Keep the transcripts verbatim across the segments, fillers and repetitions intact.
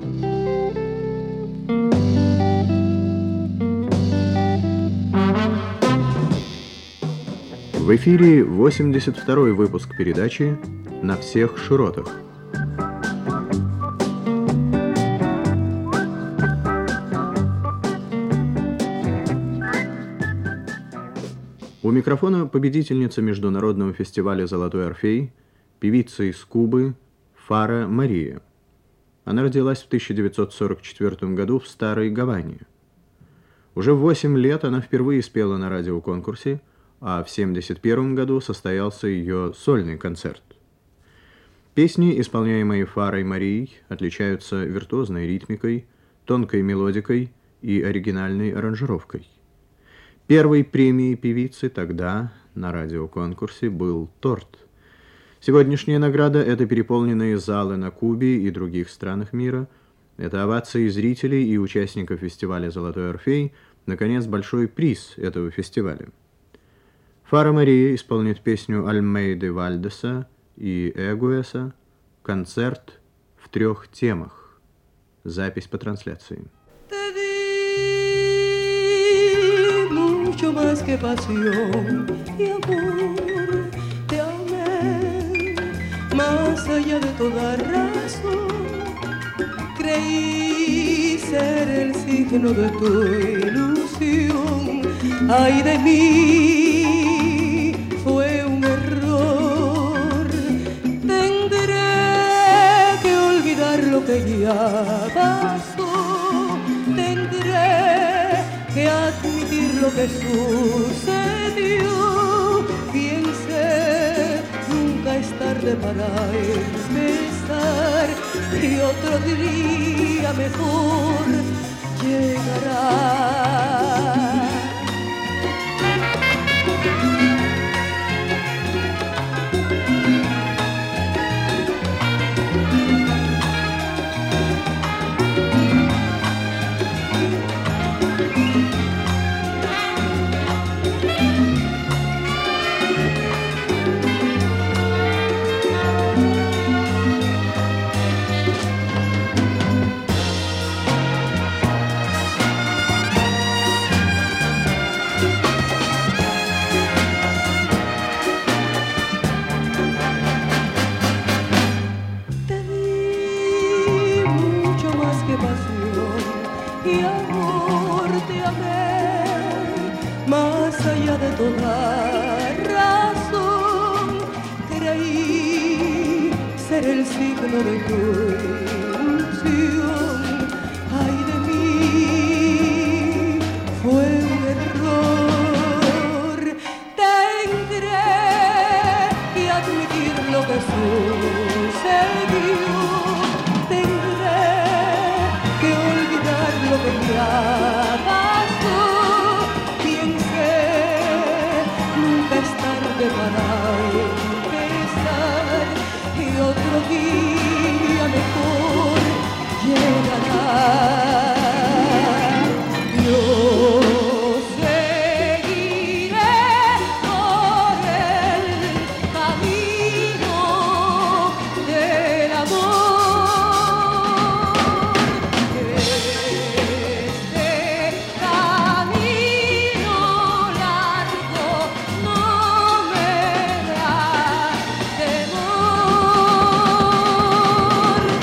В эфире восемьдесят второй выпуск передачи «На всех широтах». У микрофона победительница Международного фестиваля «Золотой Орфей», певица из Кубы Фара Мария. Она родилась в тысяча девятьсот сорок четвёртом году в Старой Гаване. Уже в восемь лет она впервые спела на радиоконкурсе, а в семьдесят первом году состоялся ее сольный концерт. Песни, исполняемые Фарой Марией, отличаются виртуозной ритмикой, тонкой мелодикой и оригинальной аранжировкой. Первой премией певицы тогда на радиоконкурсе был торт. Сегодняшняя награда – это переполненные залы на Кубе и других странах мира, это овации зрителей и участников фестиваля «Золотой Орфей», наконец, большой приз этого фестиваля. Фара Мария исполнит песню Альмейды Вальдеса и Эгуэса «Концерт в трех темах». Запись по трансляции. Más que pasión y amor, te amé más allá de toda razón. Creí ser el signo de tu ilusión. Ay de mí, fue un error. Tendré que olvidar lo que ya pasó. Tendré que admitir lo que sucedió. Piense, nunca es tarde para empezar, y otro día mejor llegará. El signo de tu ilusión. Ay de mí, fue un error. Tendré que admitir lo que sucedió. Tendré que olvidar lo que ya pasó. Piense, nunca es tarde para empezar, y otro día mejor llegará. Yo seguiré por el camino del amor. Este camino largo no me da temor.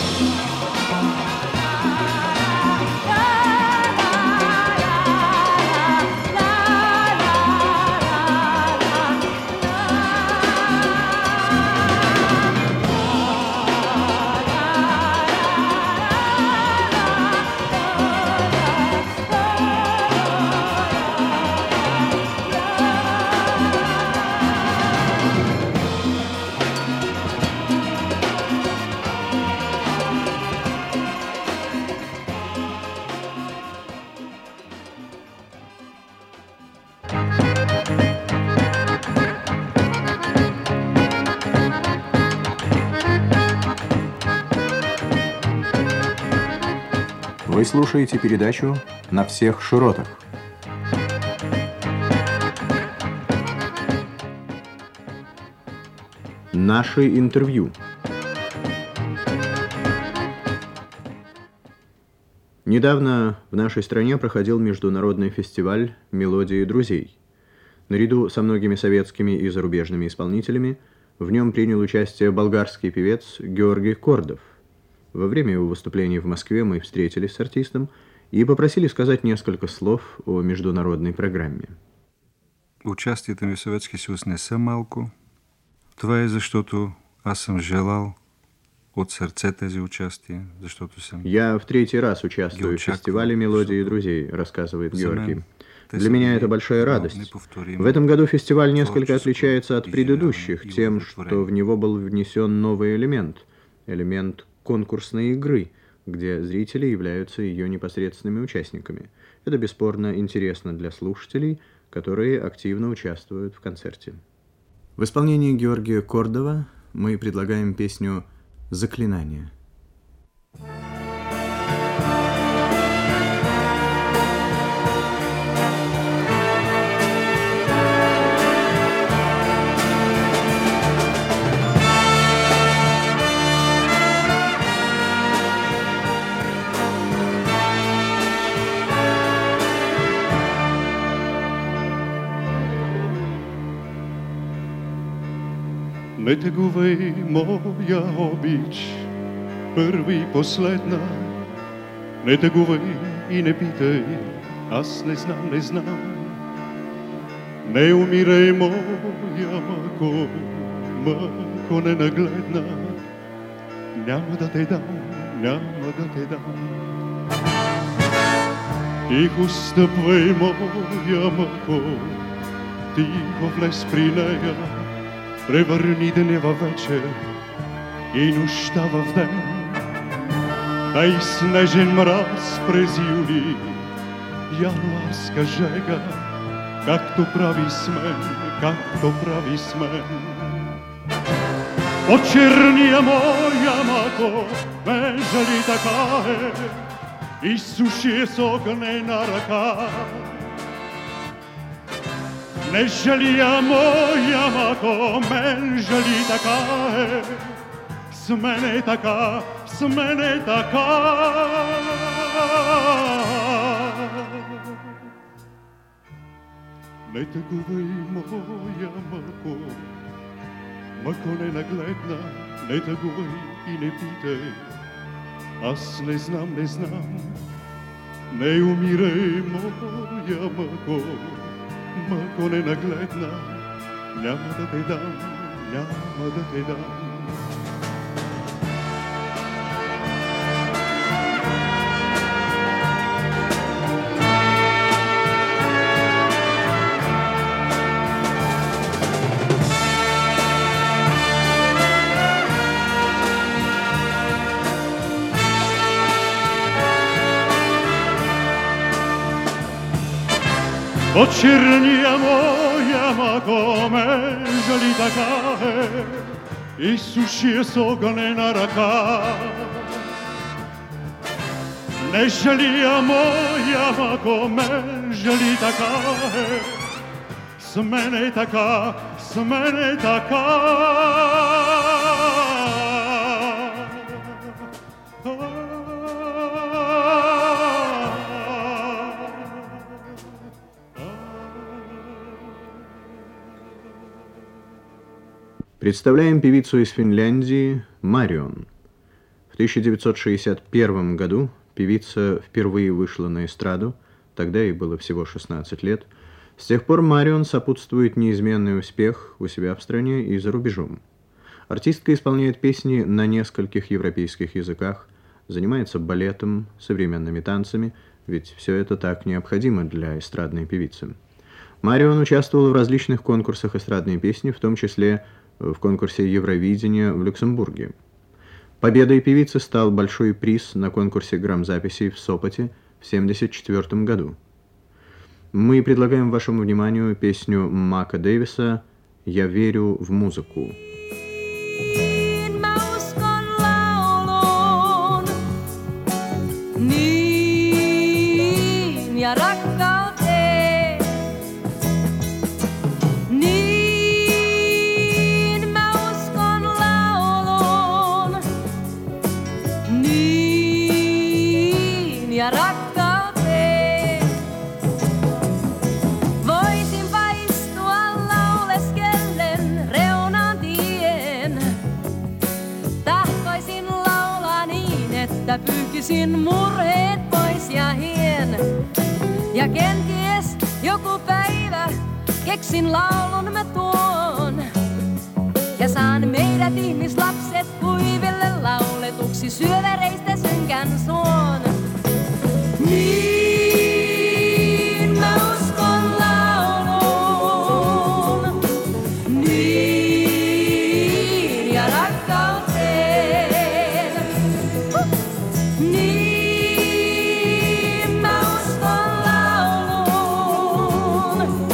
Вы слушаете передачу «На всех широтах». Наше интервью. Недавно в нашей стране проходил международный фестиваль «Мелодии друзей». Наряду со многими советскими и зарубежными исполнителями в нем принял участие болгарский певец Георгий Кордов. Во время его выступлений в Москве мы встретились с артистом и попросили сказать несколько слов о международной программе. Участието ми в Съветския съюз не са малко. Това е защото аз съм желал от сърце тези участия, защото съм... Я в третий раз участвую в фестивале «Мелодии друзей», рассказывает Георгий. Для меня это большая радость. В этом году фестиваль несколько отличается от предыдущих тем, что в него был внесен новый элемент, элемент конкурсной игры, где зрители являются ее непосредственными участниками. Это бесспорно интересно для слушателей, которые активно участвуют в концерте. В исполнении Георгия Кордова мы предлагаем песню «Заклинание». Не тъгувай, моя обич, първа и последна. Не тъгувай и не питай, аз не знам, не знам. Не умирай, моя мако, мако ненагледна. Няма да те дам, няма да те дам. Тихо стъпвай, моя мако, тихо влез при нея. Превърни деня във вечер и нощта в ден. Дай снежен мраз през юли, януарска жега, както прави с мен, както прави с мен. Очерния моя мако, ме жали така е, и суши с огнена ръка. Не жалия моя мако, мен жали така е, с мене така, с мене така. Не тъгувай, моя мако, мако ненагледна, не тъгувай и не питай, аз не знам, не знам. Не умирай, моя мако, мако ненагледна, няма да те дам, няма да те дам. Очерния моя мако, ме жали така е, и суши с огнена ръка. Не жалия моя мако, ме жали така е, с мене така, с мене така. Представляем певицу из Финляндии Марион. В тысяча девятьсот шестьдесят первом году певица впервые вышла на эстраду, тогда ей было всего шестнадцать лет. С тех пор Марион сопутствует неизменный успех у себя в стране и за рубежом. Артистка исполняет песни на нескольких европейских языках, занимается балетом, современными танцами, ведь все это так необходимо для эстрадной певицы. Марион участвовала в различных конкурсах эстрадной песни, в том числе в конкурсе Евровидения в Люксембурге. Победой певицы стал большой приз на конкурсе грамзаписей в Сопоте в семьдесят четвёртом году. Мы предлагаем вашему вниманию песню Мака Дэвиса «Я верю в музыку». Ja että pyyhkisin murheet pois ja hien. Ja kenties joku päivä keksin laulun mä tuon. Ja saan meidät ihmislapset kuiville lauletuksi syövereistä synkän suon. Niin mä uskon lauluun, niin ja rakkauteen. Niin mä uskon lauluun,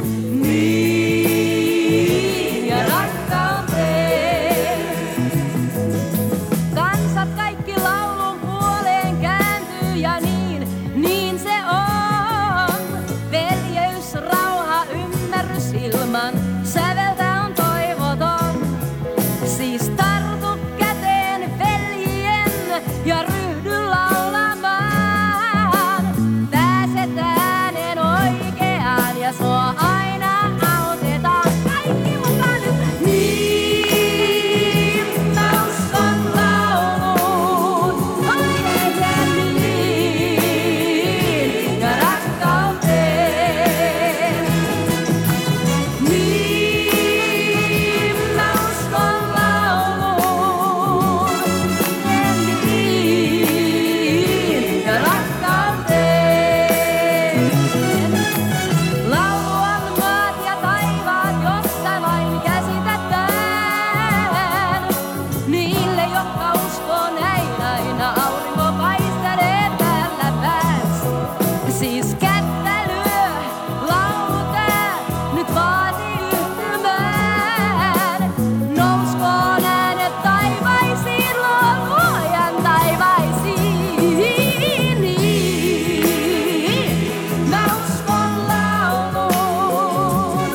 niin ja rakkauteen. Kansat kaikki laulun puoleen kääntyy ja niin, niin se on. Veljeys, rauha, ymmärrys ilman säveltä on toivoton. Siis tartu käteen veljen ja ryhdy laulamaan. Pääset äänen oikeaan ja sua aina autetaan. Kaikki mukaan nyt! Niin mä uskon lauluun, oikein niin ja rakkauteen. Niin mä uskon lauluun, niin ja rakkauteen. Laulu on maat ja taivaat, jossa vain käsitetään. Niille, jotka uskoo näin aina aurinko paistelee päällä pääs. Siis kättä lyö, laulu tää nyt vaati yhtymään. Nouskoon äänet taivaisiin, luo luojan taivaisiin. Niin mä uskon lauluun,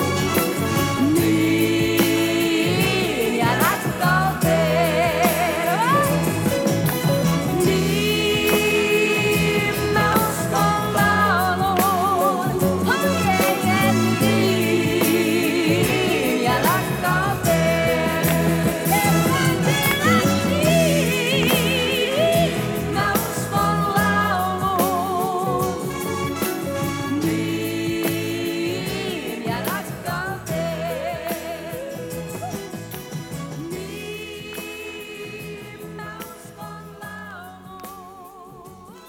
niin ja rakkauteen. Niin mä uskon lauluun, oikein niin ja rakkauteen. Niin mä uskon lauluun, niin ja rakkauteen. Niin mä uskon lauluun,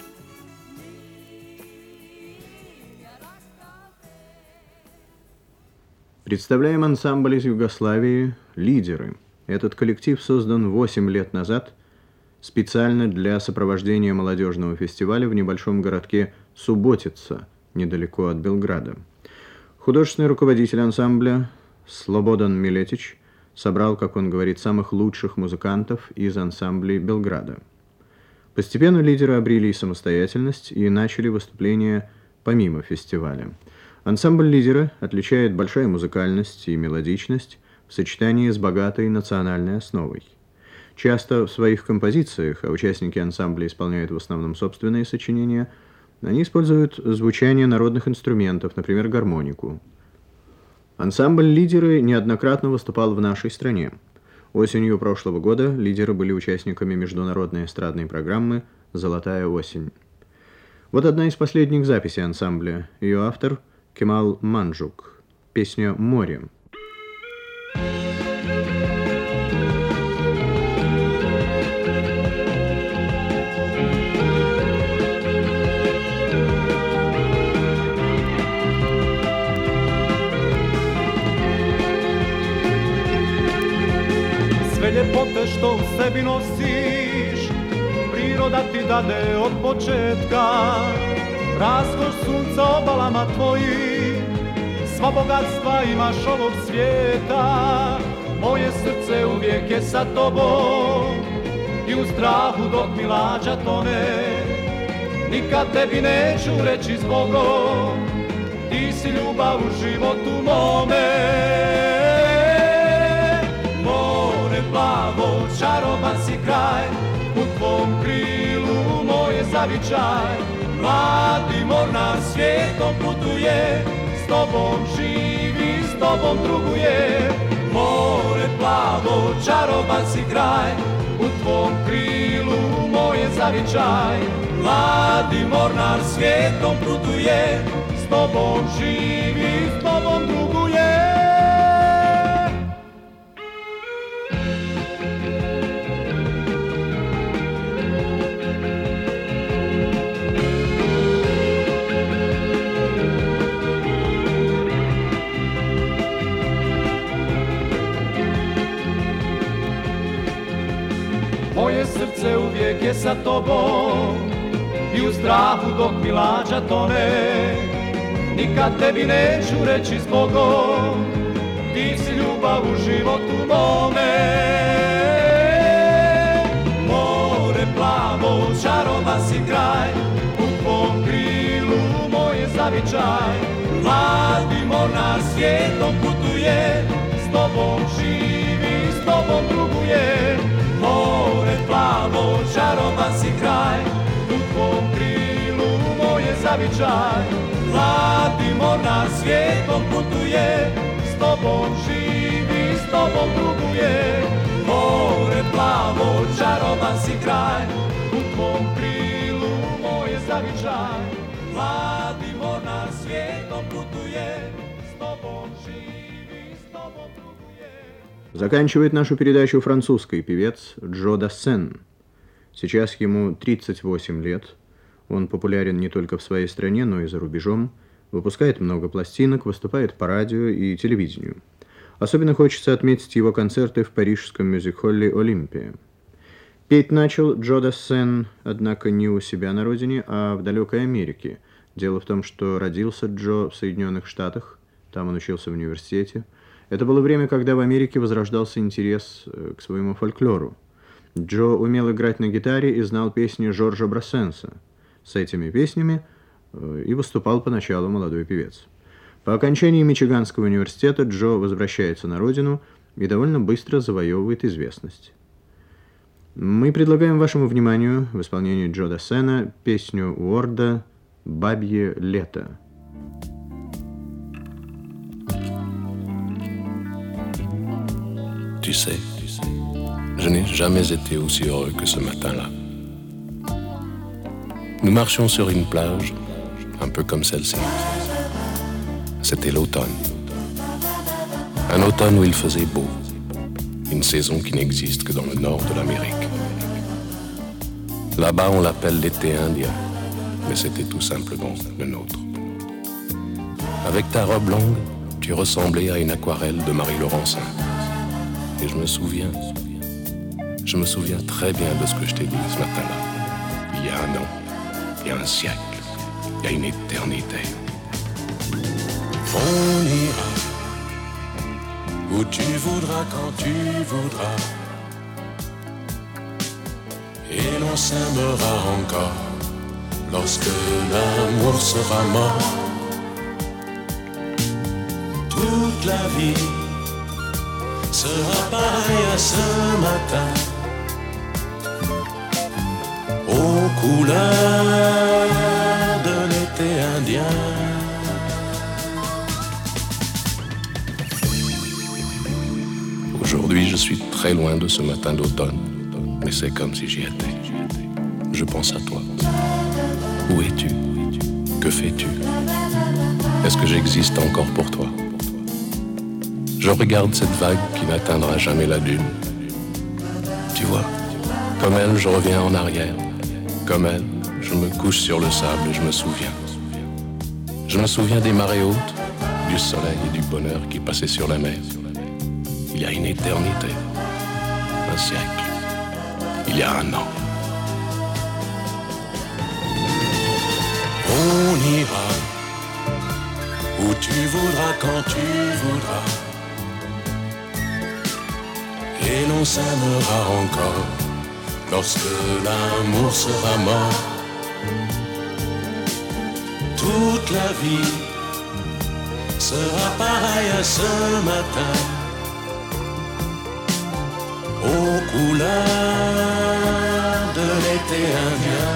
niin ja rakkauteen. Представляем ансамбль из Югославии «Лидеры». Этот коллектив создан восемь лет назад специально для сопровождения молодежного фестиваля в небольшом городке Суботица, недалеко от Белграда. Художественный руководитель ансамбля Слободан Милетич собрал, как он говорит, самых лучших музыкантов из ансамблей Белграда. Постепенно лидеры обрели самостоятельность и начали выступления помимо фестиваля. Ансамбль «Лидеры» отличает большая музыкальность и мелодичность в сочетании с богатой национальной основой. Часто в своих композициях, а участники ансамбля исполняют в основном собственные сочинения, они используют звучание народных инструментов, например, гармонику. Ансамбль «Лидеры» неоднократно выступал в нашей стране. Осенью прошлого года «Лидеры» были участниками международной эстрадной программы «Золотая осень». Вот одна из последних записей ансамбля. Ее автор Кемал Манджук. Песня «Море». Sve ljepote što u sebi nosiš, priroda ti dade od početka. Raskoš sunca obalama tvojih, sva bogatstva imaš ovog svijeta. Moje srce uvijek je sa tobom i u strahu dok mi lađa tone. Nikad tebi neću reći zbogom, ti si ljubav u životu mome. More plavo, čaroban si kraj, u tvom krilu moje zavičaj. Mladi mornar svijetom putuje, s tobom živi, s tobom druguje. More plavo, čaroban si kraj, u tvom krilu moje zavičaj, mladi mornar svijetom putuje, s tobom živi, s tobom druguje. Moje srce uvijek je sa tobom i u strahu dok mi lađa tone, nikad tebi neću reći zbogom, ti si ljubav u životu mome. More plavo, čarovan si kraj, u tvom krilu moj je zavičaj, mladi mornar svijetom putuje, s tobom živi, s tobom druguje. More plavo, čarovan si kraj, u tvom krilu moj je zavičaj, mladi mornar svijetom putuje, s tobom živi, s tobom druguje. More plavo, čarovan si kraj, u tvom krilu moj je zavičaj, mladi mornar svijetom putuje, s tobom živi, s tobom druguje. Заканчивает нашу передачу французский певец Джо Дассен. Сейчас ему тридцать восемь лет. Он популярен не только в своей стране, но и за рубежом. Выпускает много пластинок, выступает по радио и телевидению. Особенно хочется отметить его концерты в парижском мюзик-холле «Олимпия». Петь начал Джо Дассен, однако, не у себя на родине, а в далекой Америке. Дело в том, что родился Джо в Соединенных Штатах, там он учился в университете. Это было время, когда в Америке возрождался интерес к своему фольклору. Джо умел играть на гитаре и знал песни Жоржа Брассенса. С этими песнями и выступал поначалу молодой певец. По окончании Мичиганского университета Джо возвращается на родину и довольно быстро завоевывает известность. Мы предлагаем вашему вниманию в исполнении Джо Дассена песню Уорда «Бабье лето». Tu sais, je n'ai jamais été aussi heureux que ce matin-là. Nous marchions sur une plage, un peu comme celle-ci. C'était l'automne. Un automne où il faisait beau. Une saison qui n'existe que dans le nord de l'Amérique. Là-bas, on l'appelle l'été indien, mais c'était tout simplement le nôtre. Avec ta robe longue, tu ressemblais à une aquarelle de Marie Laurencin. Et je me souviens, je me souviens très bien de ce que je t'ai dit ce matin-là. Il y a un an, il y a un siècle, il y a une éternité. On ira où tu voudras, quand tu voudras. Et l'on s'aimera encore lorsque l'amour sera mort. Toute la vie sera pareil à ce matin, aux couleurs de l'été indien. Aujourd'hui, je suis très loin de ce matin d'automne, mais c'est comme si j'y étais. Je pense à toi. Où es-tu? Que fais-tu? Est-ce que j'existe encore pour toi? Je regarde cette vague qui n'atteindra jamais la dune. Tu vois, comme elle, je reviens en arrière. Comme elle, je me couche sur le sable et je me souviens. Je me souviens des marées hautes, du soleil et du bonheur qui passaient sur la mer. Il y a une éternité, un siècle, il y a un an. On ira où tu voudras, quand tu voudras. Et l'on s'aimera encore lorsque l'amour sera mort. Toute la vie sera pareille à ce matin, aux couleurs de l'été indien.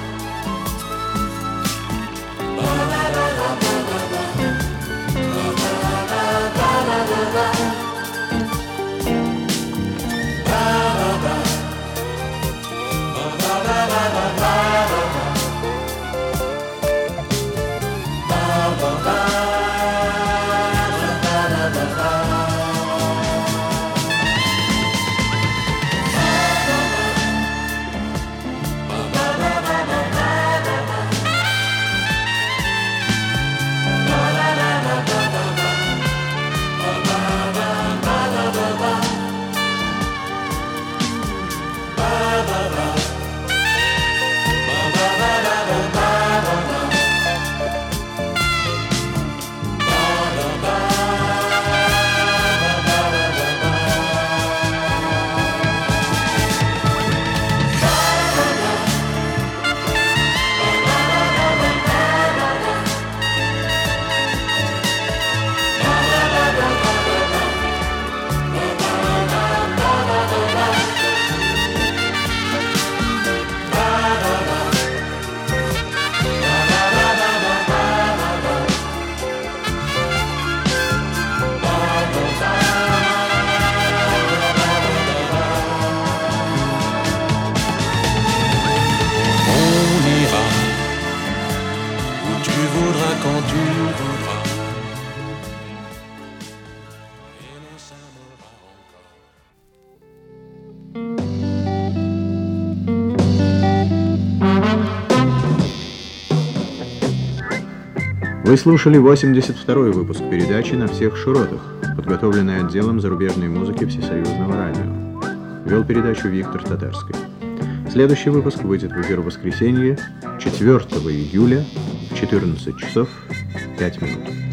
Ba Вы слушали восемьдесят второй выпуск передачи «На всех широтах», подготовленный отделом зарубежной музыки Всесоюзного радио. Вел передачу Виктор Татарский. Следующий выпуск выйдет в эфир в воскресенье, четвёртого июля, в четырнадцать часов пять минут.